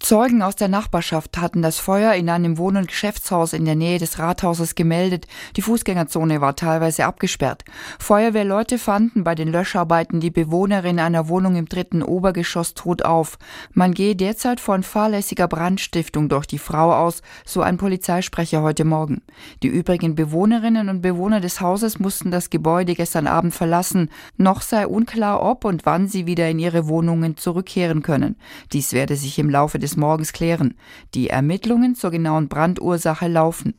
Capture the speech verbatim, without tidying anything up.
Zeugen aus der Nachbarschaft hatten das Feuer in einem Wohn- und Geschäftshaus in der Nähe des Rathauses gemeldet. Die Fußgängerzone war teilweise abgesperrt. Feuerwehrleute fanden bei den Löscharbeiten die Bewohnerin einer Wohnung im dritten Obergeschoss tot auf. Man gehe derzeit von fahrlässiger Brandstiftung durch die Frau aus, so ein Polizeisprecher heute Morgen. Die übrigen Bewohnerinnen und Bewohner des Hauses mussten das Gebäude gestern Abend verlassen. Noch sei unklar, ob und wann sie wieder in ihre Wohnungen zurückkehren können. Dies werde sich im Laufe des Morgens klären. Die Ermittlungen zur genauen Brandursache laufen.